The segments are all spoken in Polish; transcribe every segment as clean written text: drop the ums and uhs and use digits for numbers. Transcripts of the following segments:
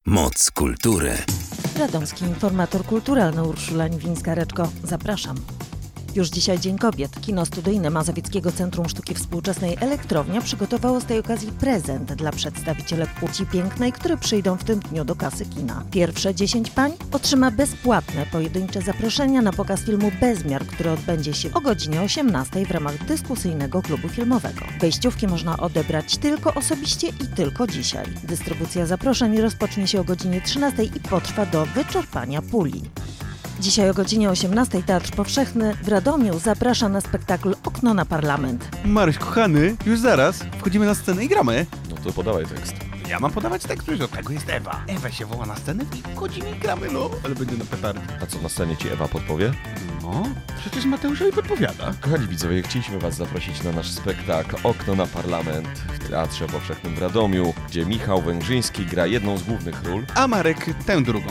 Moc kultury. Radomski informator kulturalny Urszula Niwińska-Reczko. Zapraszam. Już dzisiaj Dzień Kobiet. Kino studyjne Mazowieckiego Centrum Sztuki Współczesnej Elektrownia przygotowało z tej okazji prezent dla przedstawicielek płci pięknej, które przyjdą w tym dniu do kasy kina. Pierwsze 10 pań otrzyma bezpłatne pojedyncze zaproszenia na pokaz filmu Bezmiar, który odbędzie się o godzinie 18 w ramach dyskusyjnego klubu filmowego. Wejściówki można odebrać tylko osobiście i tylko dzisiaj. Dystrybucja zaproszeń rozpocznie się o godzinie 13 i potrwa do wyczerpania puli. Dzisiaj o godzinie 18 Teatr Powszechny w Radomiu zaprasza na spektakl Okno na Parlament. Maryś, kochany, już zaraz wchodzimy na scenę i gramy. No to podawaj tekst. Ja mam podawać tekst, przecież od tego jest Ewa. Ewa się woła na scenę i wchodzimy i gramy, no. Ale będzie na petardy. A co, na scenie ci Ewa podpowie? No, przecież Mateuszowi podpowiada. Kochani widzowie, chcieliśmy was zaprosić na nasz spektakl Okno na Parlament w Teatrze Powszechnym w Radomiu, gdzie Michał Węgrzyński gra jedną z głównych ról. A Marek tę drugą.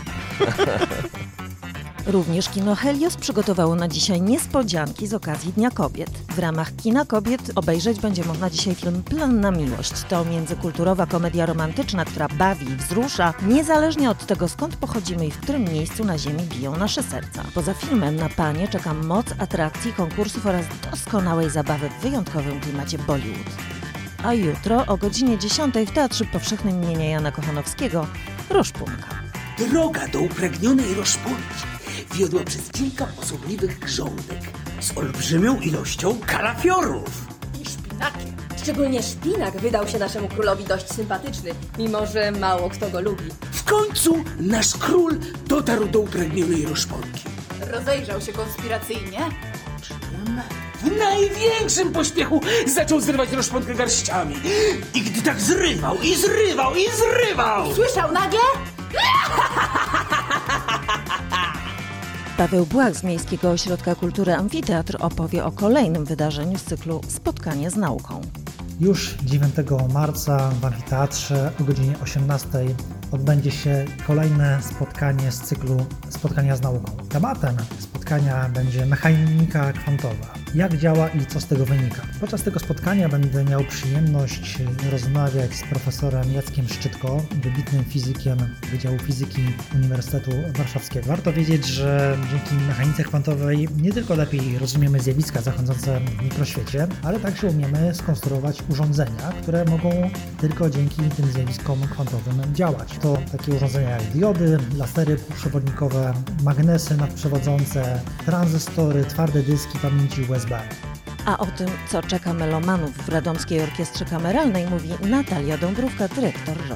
Również Kino Helios przygotowało na dzisiaj niespodzianki z okazji Dnia Kobiet. W ramach Kina Kobiet obejrzeć będzie można dzisiaj film Plan na miłość. To międzykulturowa komedia romantyczna, która bawi i wzrusza, niezależnie od tego, skąd pochodzimy i w którym miejscu na ziemi biją nasze serca. Poza filmem na panie czeka moc atrakcji, konkursów oraz doskonałej zabawy w wyjątkowym klimacie Bollywood. A jutro o godzinie 10 w Teatrze Powszechnym imienia Jana Kochanowskiego Roszpunka. Droga do upragnionej roszpunki wiodła przez kilka osobliwych grządek z olbrzymią ilością kalafiorów. I szpinakiem. Szczególnie szpinak wydał się naszemu królowi dość sympatyczny, mimo że mało kto go lubi. W końcu nasz król dotarł do upragnionej roszpunki. Rozejrzał się konspiracyjnie. W największym pośpiechu zaczął zrywać roszpunkę garściami. I gdy tak zrywał i zrywał i zrywał... Słyszał nagle? Paweł Błach z Miejskiego Ośrodka Kultury Amfiteatr opowie o kolejnym wydarzeniu z cyklu Spotkanie z nauką. Już 9 marca w Amfiteatrze o godzinie 18 odbędzie się kolejne spotkanie z cyklu Spotkania z nauką. Tematem spotkania będzie mechanika kwantowa. Jak działa i co z tego wynika. Podczas tego spotkania będę miał przyjemność rozmawiać z profesorem Jackiem Szczytko, wybitnym fizykiem Wydziału Fizyki Uniwersytetu Warszawskiego. Warto wiedzieć, że dzięki mechanice kwantowej nie tylko lepiej rozumiemy zjawiska zachodzące w mikroświecie, ale także umiemy skonstruować urządzenia, które mogą tylko dzięki tym zjawiskom kwantowym działać. To takie urządzenia jak diody, lasery przewodnikowe, magnesy nadprzewodzące, tranzystory, twarde dyski pamięci USB. A o tym, co czeka melomanów w Radomskiej Orkiestrze Kameralnej, mówi Natalia Dąbrówka, dyrektor ROK.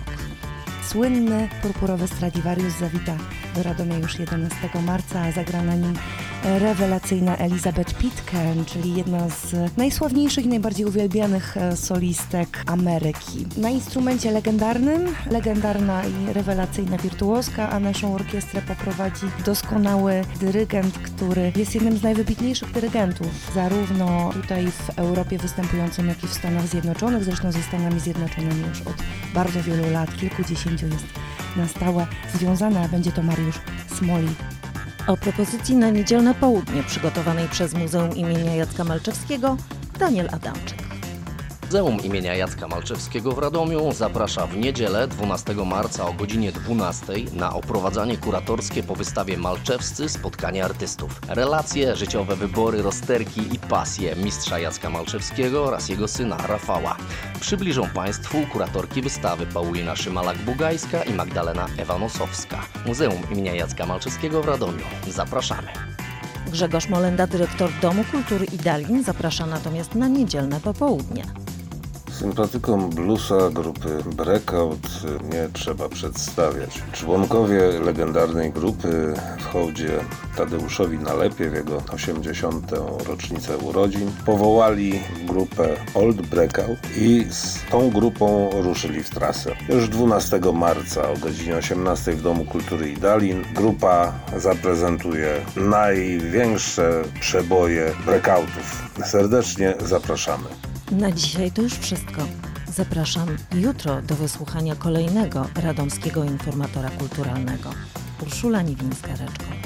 Słynny purpurowy Stradivarius zawita do Radomia już 11 marca, a zagra na nim rewelacyjna Elizabeth Pitcairn, czyli jedna z najsławniejszych i najbardziej uwielbianych solistek Ameryki. Na instrumencie legendarnym, legendarna i rewelacyjna wirtuoska, a naszą orkiestrę poprowadzi doskonały dyrygent, który jest jednym z najwybitniejszych dyrygentów, zarówno tutaj w Europie występującym, jak i w Stanach Zjednoczonych. Zresztą ze Stanami Zjednoczonymi już od bardzo wielu lat, kilkudziesięciu jest na stałe związana, a będzie to Mariusz Smoli. O propozycji na niedzielne południe przygotowanej przez Muzeum imienia Jacka Malczewskiego Daniel Adamczyk. Muzeum imienia Jacka Malczewskiego w Radomiu zaprasza w niedzielę 12 marca o godzinie 12 na oprowadzanie kuratorskie po wystawie Malczewscy Spotkanie Artystów. Relacje, życiowe wybory, rozterki i pasje mistrza Jacka Malczewskiego oraz jego syna Rafała. Przybliżą Państwu kuratorki wystawy Paulina Szymalak-Bugajska i Magdalena Ewanosowska. Muzeum imienia Jacka Malczewskiego w Radomiu. Zapraszamy. Grzegorz Molenda, dyrektor Domu Kultury Idalin, zaprasza natomiast na niedzielne popołudnie. Sympatykom bluesa grupy Breakout nie trzeba przedstawiać. Członkowie legendarnej grupy w hołdzie Tadeuszowi Nalepie w jego 80. rocznicę urodzin powołali grupę Old Breakout i z tą grupą ruszyli w trasę. Już 12 marca o godzinie 18 w Domu Kultury Idalin grupa zaprezentuje największe przeboje breakoutów. Serdecznie zapraszamy. Na dzisiaj to już wszystko. Zapraszam jutro do wysłuchania kolejnego radomskiego informatora kulturalnego. Urszula Niwińska-Reczko.